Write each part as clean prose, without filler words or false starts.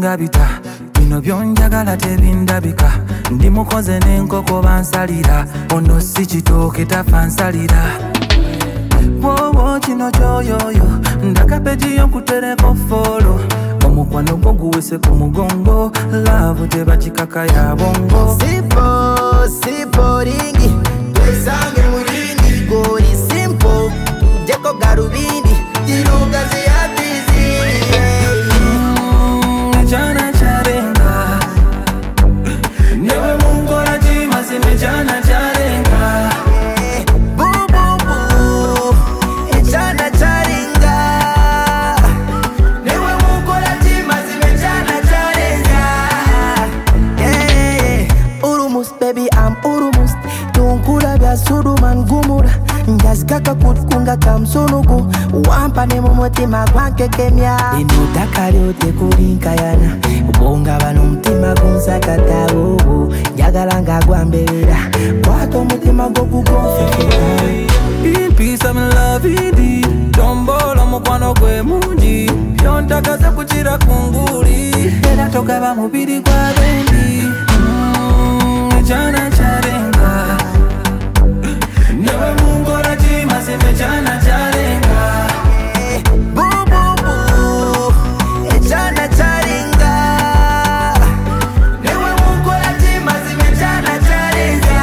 bingabita bino byonjagala tebindabika ndi mukoze n'enkoko bansalira ono si kitooke tafa nsalira wowo kino kyoyoyo ndakapeji yonkutereko folo omukwano gwo guwese ku mugongo love tebakikaka ya bongo sipo ringi twesange mulindi gori simple jeko garubindi jiruga ziyatizi jana charenga newe mungola chimazime jana charenga bububu jana charenga newe mungola chimazime jana charenga urumus baby I'm urumus tunkula bya suduman gumura Njaskaka kutkunga kamsunugu Wampa nemo mutima gwankekemya Inutaka lyote kulinkayana Ubonga bano mutima gunsakata Njagalanga gwambelera Kwato mutima gogu gonfekera In peace I'm in love indeed Tombolo mukwano gwe mungi Byontakaza kuchira kunguli Era togaba mubiri kwa bendi Jana charenga newe mungola chimazime jana charenga bububu jana charenga newe mungola chimazime jana charenga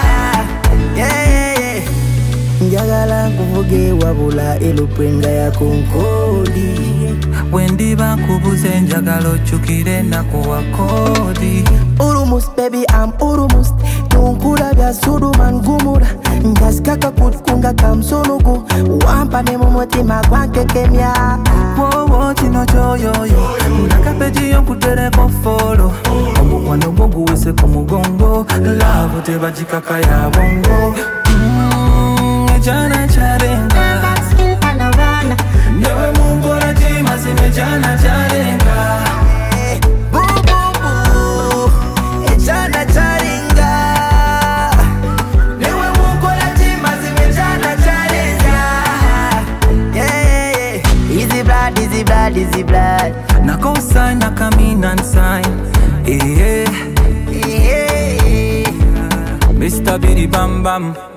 njagala nkuvuge wabula elupwenga ya kunkodi wendiba nkubuze njagala ochukire nakuwa kodi urumus baby I'm urumus tunkula bya suduman gumura Njaskaka kutkunga kamsunugu Wampa nemo mutima gwankekemya wowo kino kyoyoyo ndakapeji yonkutereko folo omukwano gwo guwese ku mugongo love tebakikaka ya bongo jana charenga newe mungola chimazime jana charenga bububu jana charenga newe mungola chimazime jana charenga easy blood na co-sign na come and sign Mr. Bidi Bam Bam